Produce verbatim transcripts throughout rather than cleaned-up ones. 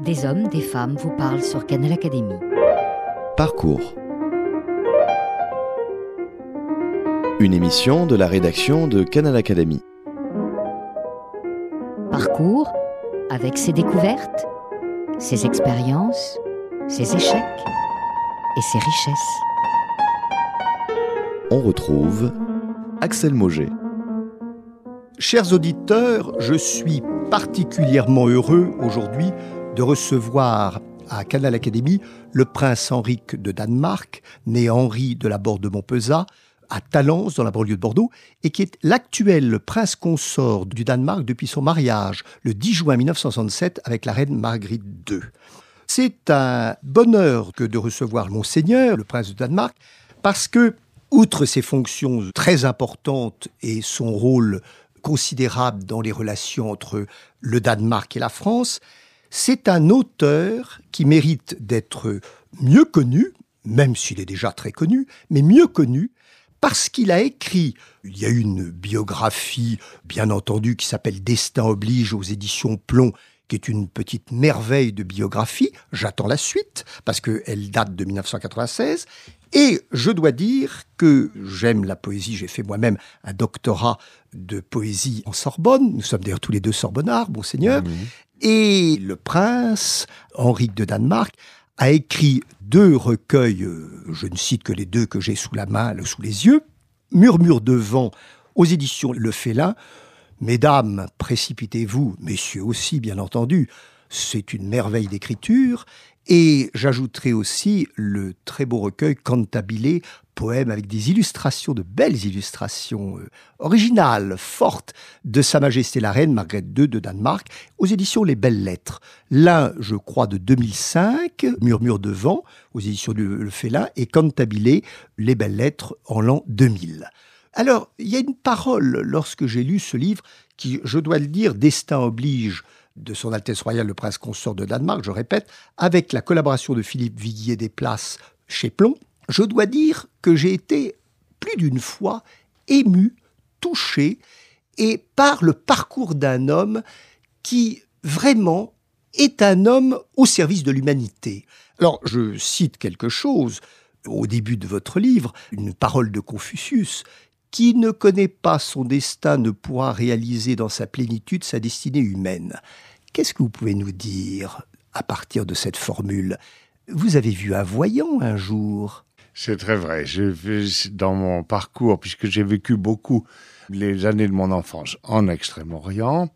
Des hommes, des femmes vous parlent sur Canal Académie. Parcours. Une émission de la rédaction de Canal Académie. Parcours avec ses découvertes, ses expériences, ses échecs et ses richesses. On retrouve Axel Mauger. Chers auditeurs, je suis particulièrement heureux aujourd'hui de recevoir à Canal Académie le prince Henrique de Danemark, né Henri de la Borde de Montpezat, à Talence, dans la banlieue de Bordeaux, et qui est l'actuel prince consort du Danemark depuis son mariage, le dix juin mille neuf cent soixante-sept, avec la reine Margrethe deux. C'est un bonheur que de recevoir Monseigneur, le prince de Danemark, parce que, outre ses fonctions très importantes et son rôle considérable dans les relations entre le Danemark et la France, c'est un auteur qui mérite d'être mieux connu, même s'il est déjà très connu, mais mieux connu, parce qu'il a écrit, il y a une biographie, bien entendu, qui s'appelle « Destin oblige » aux éditions Plomb, qui est une petite merveille de biographie. J'attends la suite, parce qu'elle date de mille neuf cent quatre-vingt-seize. Et je dois dire que j'aime la poésie. J'ai fait moi-même un doctorat de poésie en Sorbonne. Nous sommes d'ailleurs tous les deux sorbonnards, Monseigneur. Mmh. Et le prince, Henrique de Danemark, a écrit deux recueils, je ne cite que les deux que j'ai sous la main, sous les yeux, « Murmure de vent » aux éditions Le Félin. Mesdames, précipitez-vous, messieurs aussi, bien entendu, c'est une merveille d'écriture. Et j'ajouterai aussi le très beau recueil Cantabile, poème avec des illustrations, de belles illustrations euh, originales, fortes, de Sa Majesté la Reine Margrethe deux de Danemark, aux éditions Les Belles Lettres. L'un, je crois, de deux mille cinq, Murmure de vent, aux éditions du Le Félin, et Cantabile, Les Belles Lettres, en l'an deux mille. Alors, il y a une parole, lorsque j'ai lu ce livre, qui, je dois le dire, Destin oblige, de son Altesse Royale le Prince Consort de Danemark, je répète, avec la collaboration de Philippe Viguier Desplaces chez Plomb, je dois dire que j'ai été plus d'une fois ému, touché, et par le parcours d'un homme qui, vraiment, est un homme au service de l'humanité. Alors, je cite quelque chose, au début de votre livre, une parole de Confucius, qui ne connaît pas son destin ne pourra réaliser dans sa plénitude sa destinée humaine. Qu'est-ce que vous pouvez nous dire à partir de cette formule ? Vous avez vu un voyant un jour ? C'est très vrai. J'ai vu dans mon parcours, puisque j'ai vécu beaucoup les années de mon enfance en Extrême-Orient.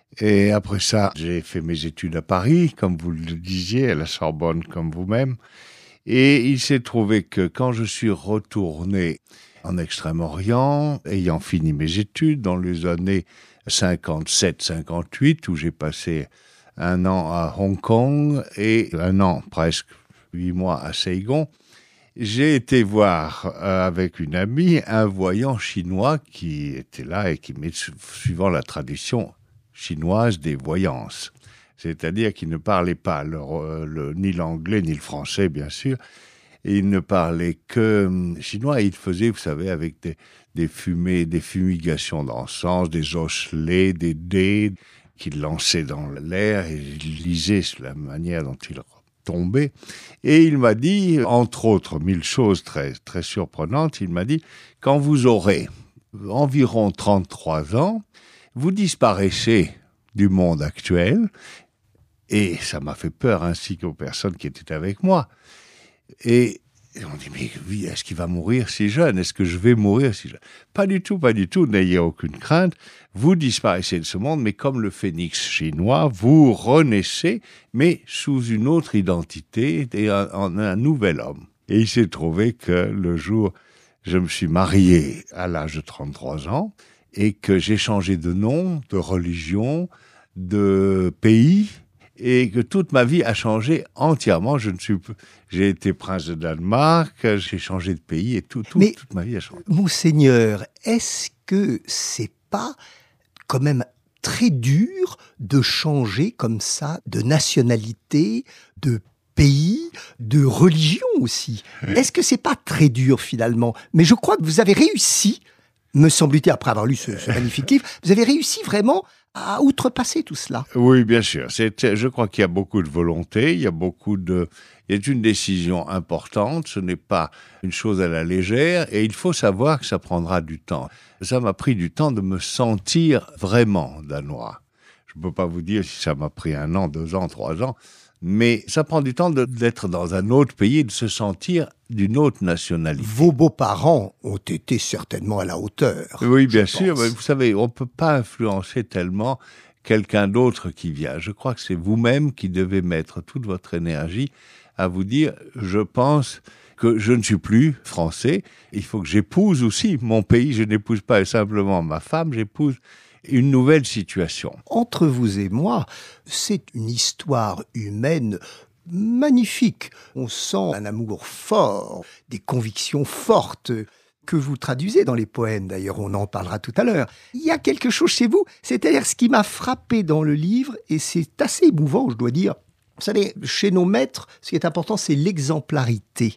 Et après ça, j'ai fait mes études à Paris, comme vous le disiez, à la Sorbonne, comme vous-même. Et il s'est trouvé que quand je suis retourné en Extrême-Orient, ayant fini mes études dans les années cinquante-sept cinquante-huit, où j'ai passé un an à Hong Kong et un an, presque huit mois à Saigon, j'ai été voir euh, avec une amie un voyant chinois qui était là et qui m'est suivant la tradition chinoise des voyances. C'est-à-dire qu'il ne parlait pas le, le, ni l'anglais ni le français, bien sûr. Et il ne parlait que chinois et il faisait, vous savez, avec des, des fumées, des fumigations d'encens, des osselets, des dés qu'il lançait dans l'air et il lisait sur la manière dont il tombait. Et il m'a dit, entre autres mille choses très, très surprenantes, il m'a dit, quand vous aurez environ trente-trois ans, vous disparaissez du monde actuel. Et ça m'a fait peur, ainsi qu'aux personnes qui étaient avec moi. Et on dit, mais oui, est-ce qu'il va mourir si jeune ? Est-ce que je vais mourir si jeune ? Pas du tout, pas du tout, n'ayez aucune crainte. Vous disparaissez de ce monde, mais comme le phénix chinois, vous renaissez, mais sous une autre identité et en un nouvel homme. Et il s'est trouvé que le jour, je me suis marié à l'âge de trente-trois ans et que j'ai changé de nom, de religion, de pays, et que toute ma vie a changé entièrement. Je ne suis, j'ai été prince de Danemark, j'ai changé de pays et tout, tout, Mais, toute ma vie a changé. Monseigneur, est-ce que c'est pas quand même très dur de changer comme ça de nationalité, de pays, de religion aussi ? Est-ce que c'est pas très dur finalement ? Mais je crois que vous avez réussi, me semble-t-il, après avoir lu ce, ce magnifique livre, vous avez réussi vraiment à outrepasser tout cela. Oui, bien sûr. C'est, je crois qu'il y a beaucoup de volonté, il y a beaucoup de... Il y a une décision importante, ce n'est pas une chose à la légère, et il faut savoir que ça prendra du temps. Ça m'a pris du temps de me sentir vraiment danois. Je ne peux pas vous dire si ça m'a pris un an, deux ans, trois ans, mais ça prend du temps de, d'être dans un autre pays et de se sentir d'une autre nationalité. Vos beaux-parents ont été certainement à la hauteur. Oui, bien sûr, mais vous savez, on ne peut pas influencer tellement quelqu'un d'autre qui vient. Je crois que c'est vous-même qui devez mettre toute votre énergie à vous dire, je pense que je ne suis plus français, il faut que j'épouse aussi mon pays, je n'épouse pas simplement ma femme, j'épouse une nouvelle situation. Entre vous et moi, c'est une histoire humaine magnifique. On sent un amour fort, des convictions fortes que vous traduisez dans les poèmes, d'ailleurs on en parlera tout à l'heure. Il y a quelque chose chez vous, c'est-à-dire ce qui m'a frappé dans le livre, et c'est assez émouvant, je dois dire. Vous savez, chez nos maîtres, ce qui est important, c'est l'exemplarité.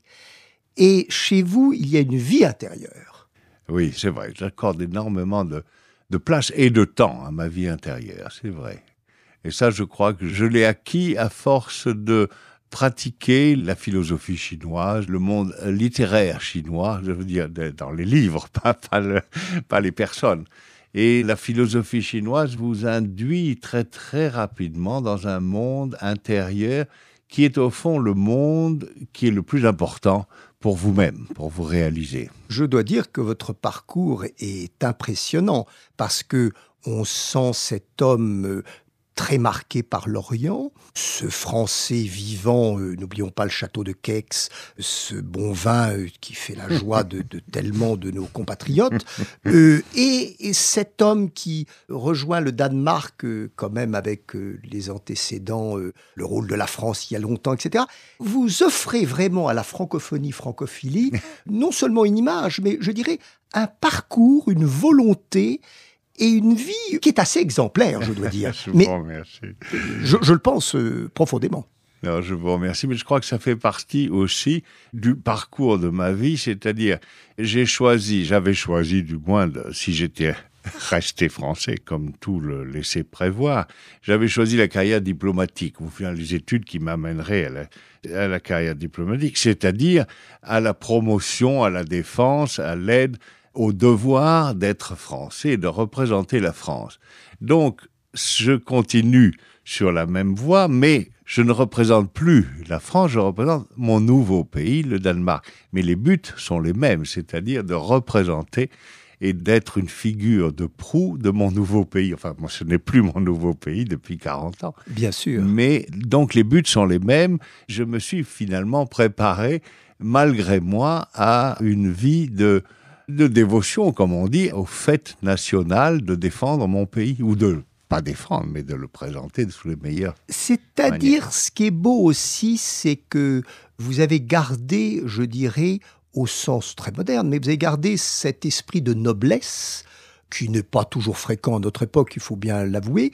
Et chez vous, il y a une vie intérieure. Oui, c'est vrai, j'accorde énormément de... de place et de temps à ma vie intérieure, c'est vrai. Et ça, je crois que je l'ai acquis à force de pratiquer la philosophie chinoise, le monde littéraire chinois, je veux dire, dans les livres, pas, pas, le, pas les personnes. Et la philosophie chinoise vous induit très, très rapidement dans un monde intérieur qui est au fond le monde qui est le plus important pour vous-même, pour vous réaliser. Je dois dire que votre parcours est impressionnant parce que on sent cet homme très marqué par l'Orient, ce Français vivant, euh, n'oublions pas le château de Kex, ce bon vin euh, qui fait la joie de, de tellement de nos compatriotes, euh, et, et cet homme qui rejoint le Danemark euh, quand même avec euh, les antécédents, euh, le rôle de la France il y a longtemps, et cetera. Vous offrez vraiment à la francophonie, francophilie, non seulement une image, mais je dirais un parcours, une volonté, et une vie qui est assez exemplaire, je dois dire. Je vous mais remercie. Je, je le pense euh, profondément. Non, je vous remercie, mais je crois que ça fait partie aussi du parcours de ma vie, c'est-à-dire, j'ai choisi, j'avais choisi du moins, de, si j'étais resté français, comme tout le laissait prévoir, j'avais choisi la carrière diplomatique, ou bien les études qui m'amèneraient à la, à la carrière diplomatique, c'est-à-dire à la promotion, à la défense, à l'aide, au devoir d'être français et de représenter la France. Donc, je continue sur la même voie, mais je ne représente plus la France, je représente mon nouveau pays, le Danemark. Mais les buts sont les mêmes, c'est-à-dire de représenter et d'être une figure de proue de mon nouveau pays. Enfin, moi, ce n'est plus mon nouveau pays depuis quarante ans. Bien sûr. Mais donc, les buts sont les mêmes. Je me suis finalement préparé, malgré moi, à une vie de... de dévotion, comme on dit, au fait national de défendre mon pays, ou de, pas défendre, mais de le présenter sous les meilleurs. C'est-à-dire, manières. Ce qui est beau aussi, c'est que vous avez gardé, je dirais, au sens très moderne, mais vous avez gardé cet esprit de noblesse, qui n'est pas toujours fréquent à notre époque, il faut bien l'avouer,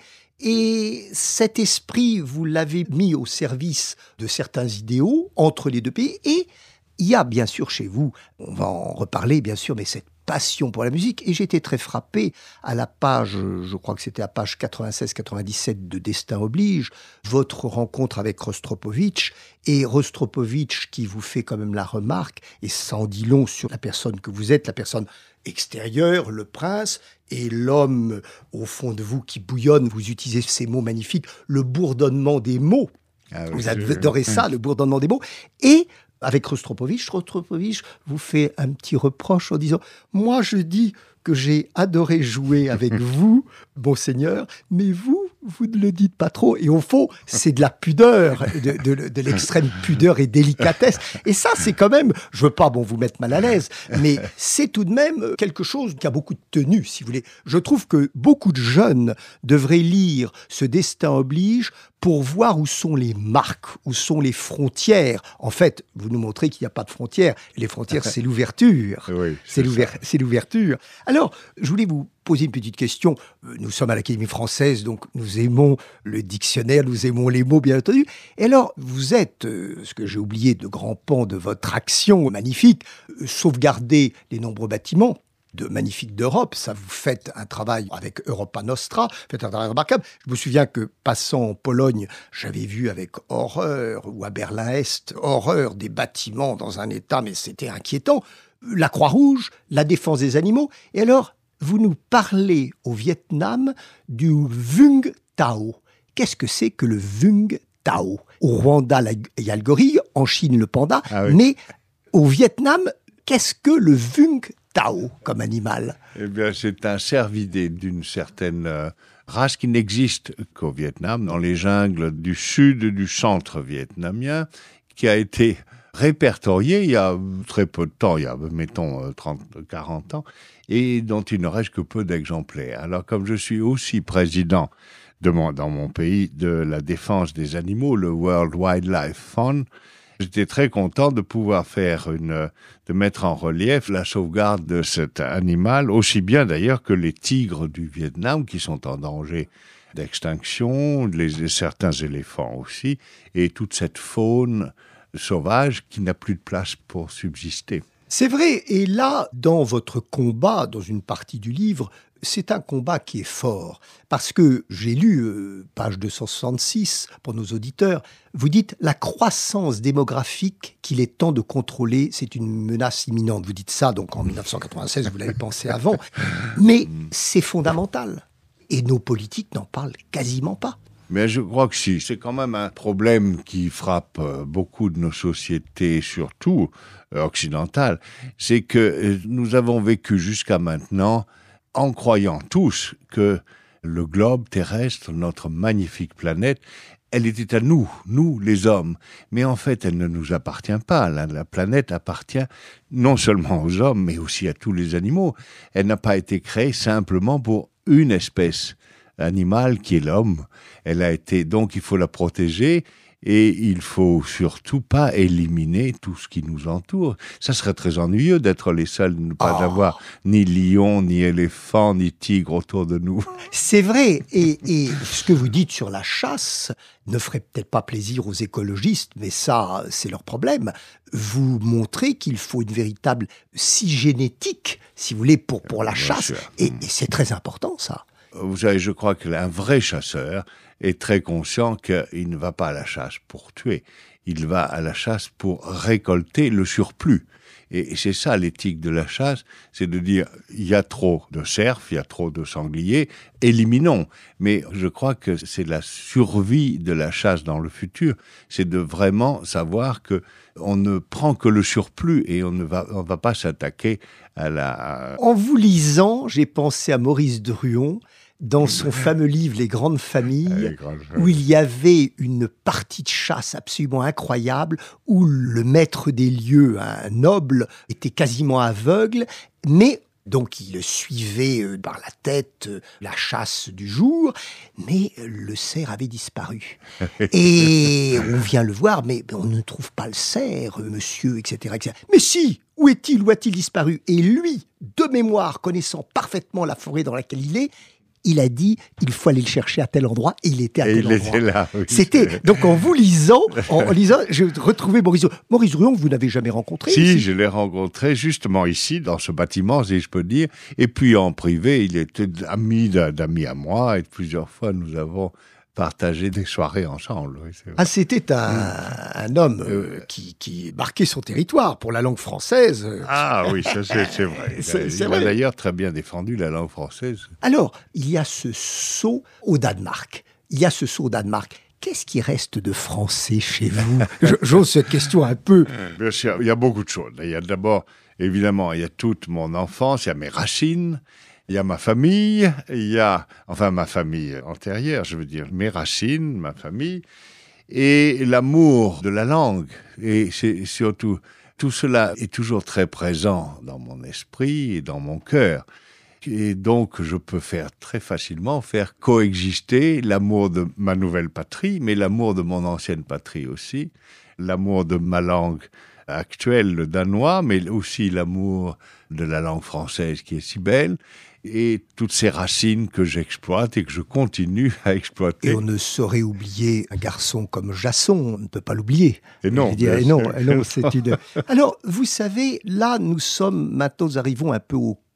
et cet esprit, vous l'avez mis au service de certains idéaux entre les deux pays, et il y a bien sûr chez vous, on va en reparler bien sûr, mais cette passion pour la musique. Et j'étais très frappé à la page, je crois que c'était à page quatre-vingt-seize quatre-vingt-dix-sept de Destin oblige, votre rencontre avec Rostropovitch. Et Rostropovitch qui vous fait quand même la remarque, et ça en dit long sur la personne que vous êtes, la personne extérieure, le prince, et l'homme au fond de vous qui bouillonne, vous utilisez ces mots magnifiques, le bourdonnement des mots. Ah oui, vous adorez ça, le bourdonnement des mots. Et avec Rostropovitch, Rostropovitch vous fait un petit reproche en disant « Moi, je dis que j'ai adoré jouer avec vous, monseigneur, mais vous, vous ne le dites pas trop. » Et au fond, c'est de la pudeur, de, de, de l'extrême pudeur et délicatesse. Et ça, c'est quand même, je veux pas bon vous mettre mal à l'aise, mais c'est tout de même quelque chose qui a beaucoup de tenue, si vous voulez. Je trouve que beaucoup de jeunes devraient lire ce Destin oblige pour voir où sont les marques, où sont les frontières. En fait, vous nous montrez qu'il n'y a pas de frontières. Les frontières, c'est l'ouverture. Oui, c'est, l'ouver- c'est l'ouverture. Alors, je voulais vous poser une petite question. Nous sommes à l'Académie française, donc nous aimons le dictionnaire, nous aimons les mots, bien entendu. Et alors, vous êtes, euh, ce que j'ai oublié de grands pans de votre action magnifique, euh, sauvegarder les nombreux bâtiments. de magnifiques d'Europe. Ça, vous faites un travail avec Europa Nostra, vous faites un travail remarquable. Je me souviens que, passant en Pologne, j'avais vu avec horreur, ou à Berlin-Est, horreur des bâtiments dans un état, mais c'était inquiétant. La Croix-Rouge, la défense des animaux. Et alors, vous nous parlez au Vietnam du Vung Tao. Qu'est-ce que c'est que le Vung Tao? Au Rwanda, il y a le gorille, en Chine, le panda, ah oui. Mais au Vietnam, qu'est-ce que le Vung Tao comme animal? Eh bien, c'est un cervidé d'une certaine euh, race qui n'existe qu'au Vietnam, dans les jungles du sud et du centre vietnamien, qui a été répertorié il y a très peu de temps, il y a, mettons, trente, quarante ans, et dont il ne reste que peu d'exemplaires. Alors, comme je suis aussi président de mon, dans mon pays de la défense des animaux, le World Wildlife Fund, j'étais très content de pouvoir faire une, de mettre en relief la sauvegarde de cet animal, aussi bien d'ailleurs que les tigres du Vietnam qui sont en danger d'extinction, les, certains éléphants aussi, et toute cette faune sauvage qui n'a plus de place pour subsister. C'est vrai, et là, dans votre combat, dans une partie du livre, c'est un combat qui est fort, parce que j'ai lu, euh, page deux cent soixante-six, pour nos auditeurs, vous dites « La croissance démographique qu'il est temps de contrôler, c'est une menace imminente ». Vous dites ça, donc en dix-neuf cent quatre-vingt-seize, vous l'avez pensé avant, mais c'est fondamental, et nos politiques n'en parlent quasiment pas. Mais je crois que si, c'est quand même un problème qui frappe beaucoup de nos sociétés, surtout occidentales, c'est que nous avons vécu jusqu'à maintenant en croyant tous que le globe terrestre, notre magnifique planète, elle était à nous, nous les hommes. Mais en fait, elle ne nous appartient pas. La, la planète appartient non seulement aux hommes, mais aussi à tous les animaux. Elle n'a pas été créée simplement pour une espèce animale qui est l'homme. Elle a été, donc il faut la protéger et il faut surtout pas éliminer tout ce qui nous entoure. Ça serait très ennuyeux d'être les seuls, de ne pas oh. avoir ni lion, ni éléphant, ni tigre autour de nous. C'est vrai, et, et ce que vous dites sur la chasse ne ferait peut-être pas plaisir aux écologistes, mais ça, c'est leur problème. Vous montrez qu'il faut une véritable scie génétique, si vous voulez, pour, pour la Bien chasse, et, et c'est très important, ça. Vous savez, je crois qu'un vrai chasseur est très conscient qu'il ne va pas à la chasse pour tuer. Il va à la chasse pour récolter le surplus. Et c'est ça l'éthique de la chasse, c'est de dire, il y a trop de cerfs, il y a trop de sangliers, éliminons. Mais je crois que c'est la survie de la chasse dans le futur, c'est de vraiment savoir que on ne prend que le surplus et on ne va, on va pas s'attaquer à la... En vous lisant, j'ai pensé à Maurice Druon, dans son fameux livre « Les grandes familles », où il y avait une partie de chasse absolument incroyable, où le maître des lieux, un noble, était quasiment aveugle, mais donc il suivait par la tête la chasse du jour, mais le cerf avait disparu. Et on vient le voir, mais on ne trouve pas le cerf, monsieur, et cetera, et cetera. Mais si, où est-il, où a-t-il disparu? Et lui, de mémoire, connaissant parfaitement la forêt dans laquelle il est, il a dit, il faut aller le chercher à tel endroit, et il était à et tel il endroit. Était là, oui. C'était, donc en vous lisant, en, en lisant, je retrouvais Maurice Druon. Maurice Druon, vous n'avez jamais rencontré? Si, ici. Je l'ai rencontré justement ici, dans ce bâtiment, si je peux dire. Et puis en privé, il était ami d'amis à moi, et plusieurs fois nous avons partagé des soirées ensemble. Oui, c'est vrai. Ah, c'était un, mmh. un homme euh, qui, qui marquait son territoire pour la langue française. Ah oui, ça c'est, c'est vrai. Il, c'est, a, c'est il vrai. a d'ailleurs très bien défendu la langue française. Alors, il y a ce saut au Danemark. Il y a ce saut au Danemark. Qu'est-ce qui reste de français chez vous? J'ose cette question un peu. Bien sûr, il y a beaucoup de choses. Il y a d'abord, évidemment, il y a toute mon enfance, il y a mes racines. Il y a ma famille, il y a, enfin ma famille antérieure, je veux dire, mes racines, ma famille, et l'amour de la langue. Et c'est surtout, tout cela est toujours très présent dans mon esprit et dans mon cœur. Et donc, je peux faire très facilement faire coexister l'amour de ma nouvelle patrie, mais l'amour de mon ancienne patrie aussi, l'amour de ma langue actuelle, le danois, mais aussi l'amour de la langue française qui est si belle, et toutes ces racines que j'exploite et que je continue à exploiter. Et on ne saurait oublier un garçon comme Jasson, on ne peut pas l'oublier. Et non, dire, et non, et non c'est une... Alors, vous savez, là, nous sommes, maintenant, nous arrivons un peu au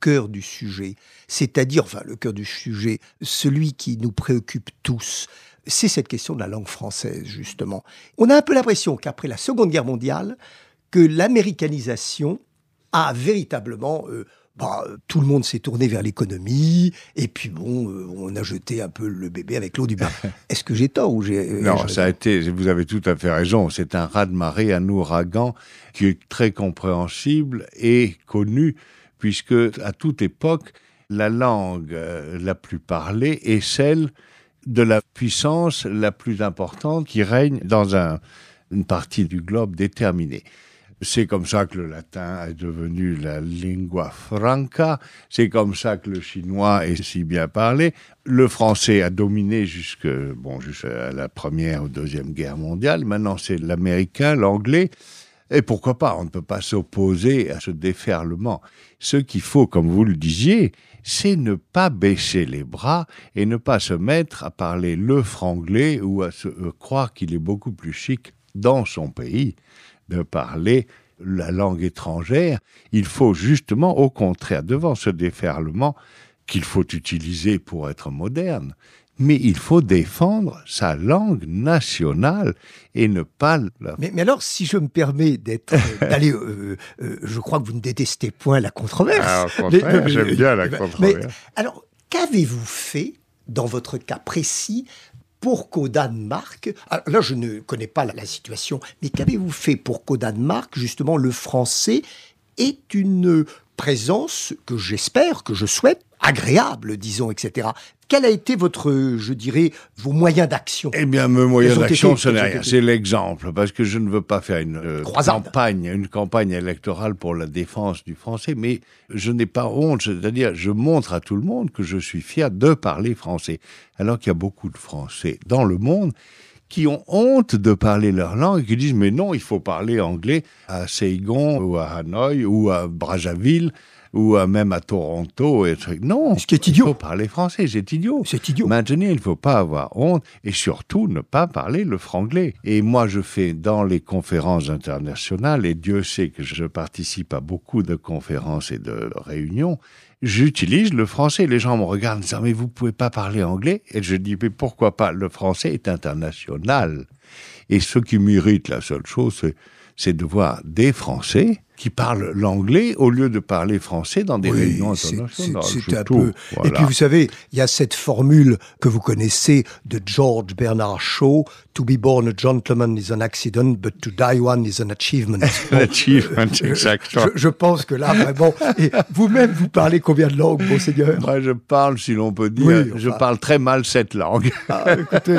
cœur du sujet, c'est-à-dire, enfin le cœur du sujet, celui qui nous préoccupe tous, c'est cette question de la langue française, justement. On a un peu l'impression qu'après la Seconde Guerre mondiale, que l'américanisation a véritablement... Euh, bah, tout le monde s'est tourné vers l'économie, et puis bon, euh, on a jeté un peu le bébé avec l'eau du bain. Est-ce que j'ai tort ou j'ai... Non, j'ai... ça a été, vous avez tout à fait raison, c'est un raz-de-marée, un ouragan qui est très compréhensible et connu, puisque à toute époque, la langue euh, la plus parlée est celle de la puissance la plus importante qui règne dans un, une partie du globe déterminée. C'est comme ça que le latin est devenu la lingua franca, c'est comme ça que le chinois est si bien parlé. Le français a dominé jusque, bon, jusqu'à la première ou deuxième guerre mondiale, maintenant c'est l'américain, l'anglais, et pourquoi pas, on ne peut pas s'opposer à ce déferlement. Ce qu'il faut, comme vous le disiez, c'est ne pas baisser les bras et ne pas se mettre à parler le franglais ou à se euh, croire qu'il est beaucoup plus chic dans son pays de parler la langue étrangère. Il faut justement, au contraire, devant ce déferlement qu'il faut utiliser pour être moderne, mais il faut défendre sa langue nationale et ne pas... La... Mais, mais alors, si je me permets d'être, euh, d'aller, euh, euh, je crois que vous ne détestez point la controverse. Ah, au contraire, mais, mais, j'aime bien la controverse. Mais, alors, qu'avez-vous fait, dans votre cas précis, pour qu'au Danemark, alors là je ne connais pas la, la situation, mais qu'avez-vous fait pour qu'au Danemark, justement, le français ait une présence que j'espère, que je souhaite, agréable, disons, et cetera. Quel a été votre, je dirais, vos moyens d'action ? Eh bien, mes moyens d'action, ce n'est rien. C'est l'exemple, parce que je ne veux pas faire une euh, campagne, une campagne électorale pour la défense du français, mais je n'ai pas honte, c'est-à-dire, je montre à tout le monde que je suis fier de parler français. Alors qu'il y a beaucoup de Français dans le monde qui ont honte de parler leur langue et qui disent, mais non, il faut parler anglais à Saigon, ou à Hanoï, ou à Brazzaville, ou à même à Toronto. Et non, ce qui est idiot. Il faut parler français, c'est idiot. C'est idiot. Maintenant, il ne faut pas avoir honte et surtout ne pas parler le franglais. Et moi, je fais dans les conférences internationales, et Dieu sait que je participe à beaucoup de conférences et de réunions, j'utilise le français. Les gens me regardent en disant, mais vous ne pouvez pas parler anglais ? Et je dis, mais pourquoi pas ? Le français est international. Et ce qui m'irrite, la seule chose, c'est, c'est de voir des Français qui parlent l'anglais au lieu de parler français dans des oui, réunions c'est, internationales. C'est, c'est un tout, peu... voilà. Et puis vous savez, il y a cette formule que vous connaissez de George Bernard Shaw, « To be born a gentleman is an accident, but to die one is an achievement ». An achievement, exactement. Je, je pense que là, vraiment... Et vous-même, vous parlez combien de langues, monseigneur ? Moi, je parle, si l'on peut dire, oui, enfin... je parle très mal cette langue. Ah, écoutez,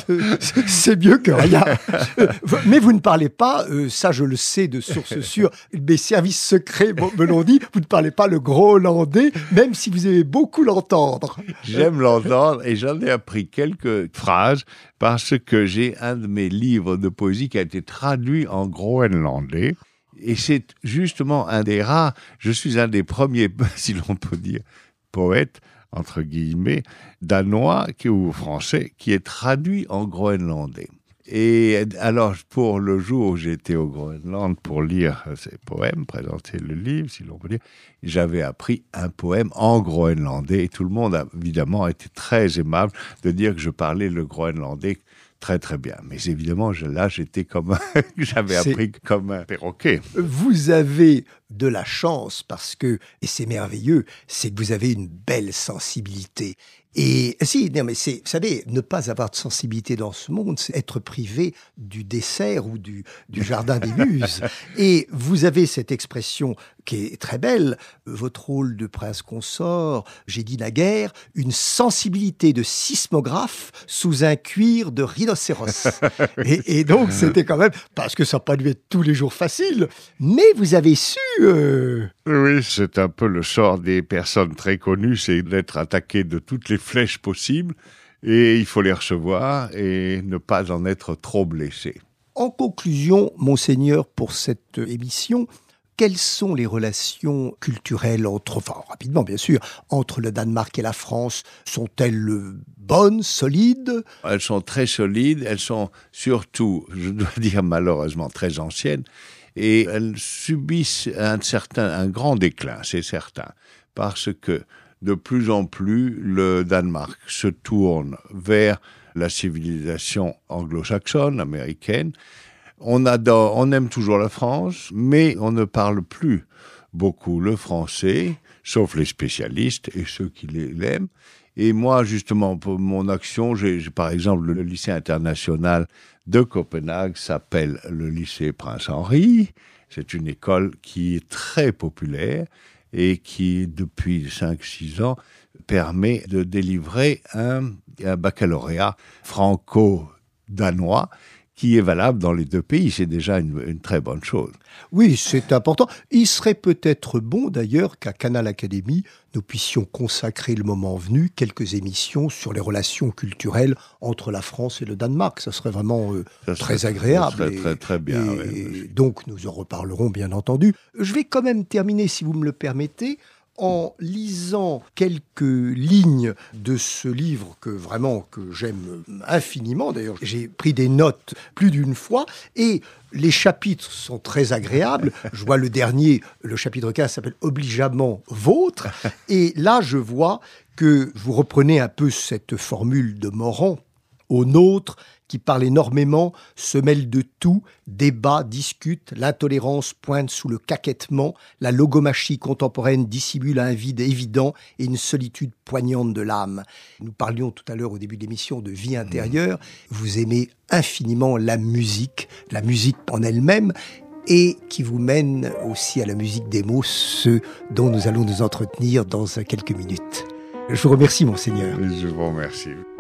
c'est mieux que rien. Mais vous ne parlez pas, euh, ça je le sais de source sûre, mes services secrets me l'ont dit, vous ne parlez pas le groenlandais, même si vous aimez beaucoup l'entendre. J'aime l'entendre et j'en ai appris quelques phrases parce que j'ai un de mes livres de poésie qui a été traduit en groenlandais. Et c'est justement un des rares, je suis un des premiers, si l'on peut dire, poètes, entre guillemets, danois ou français, qui est traduit en groenlandais. Et alors, pour le jour où j'étais au Groenland pour lire ces poèmes, présenter le livre, si l'on peut dire, j'avais appris un poème en groenlandais et tout le monde a évidemment été très aimable de dire que je parlais le groenlandais très très bien. Mais évidemment, je, là, j'étais comme un, j'avais c'est... appris comme un perroquet. Vous avez de la chance parce que, et c'est merveilleux, c'est que vous avez une belle sensibilité. Et si, non mais c'est, vous savez, ne pas avoir de sensibilité dans ce monde, c'est être privé du dessert ou du, du jardin des muses. Et vous avez cette expression qui est très belle, votre rôle de prince consort, j'ai dit naguère, une sensibilité de sismographe sous un cuir de rhinocéros. et, et donc, c'était quand même, parce que ça n'a pas dû être tous les jours facile, mais vous avez su... Euh... Oui, c'est un peu le sort des personnes très connues, c'est d'être attaqué de toutes les flèches possibles, et il faut les recevoir et ne pas en être trop blessé. En conclusion, monseigneur, pour cette émission, quelles sont les relations culturelles entre, enfin rapidement bien sûr, entre le Danemark et la France ? Sont-elles bonnes, solides ? Elles sont très solides, elles sont surtout, je dois dire malheureusement, très anciennes, et elles subissent un certain, un grand déclin, c'est certain. parce que de plus en plus, le Danemark se tourne vers la civilisation anglo-saxonne, américaine. On adore, on aime toujours la France, mais on ne parle plus beaucoup le français, sauf les spécialistes et ceux qui l'aiment. Et moi, justement, pour mon action, j'ai, j'ai par exemple, le lycée international de Copenhague s'appelle le lycée Prince-Henri. C'est une école qui est très populaire et qui, depuis cinq six ans, permet de délivrer un, un baccalauréat franco-danois qui est valable dans les deux pays. C'est déjà une, une très bonne chose. Oui, c'est important. Il serait peut-être bon d'ailleurs qu'à Canal Académie, nous puissions consacrer le moment venu quelques émissions sur les relations culturelles entre la France et le Danemark. Ça serait vraiment euh, ça serait, très agréable. Ça serait et, très, très bien. Et, oui. et donc, nous en reparlerons, bien entendu. Je vais quand même terminer, si vous me le permettez, en lisant quelques lignes de ce livre que vraiment que j'aime infiniment. D'ailleurs, j'ai pris des notes plus d'une fois et les chapitres sont très agréables. Je vois le dernier, le chapitre quinze s'appelle « Obligeamment vôtre ». Et là, je vois que vous reprenez un peu cette formule de Morand, au nôtre, qui parle énormément, se mêle de tout, débat, discute, l'intolérance pointe sous le caquettement, la logomachie contemporaine dissimule un vide évident et une solitude poignante de l'âme. Nous parlions tout à l'heure au début de l'émission de vie intérieure. Vous aimez infiniment la musique, la musique en elle-même, et qui vous mène aussi à la musique des mots, ceux dont nous allons nous entretenir dans quelques minutes. Je vous remercie, Monseigneur. Je vous remercie.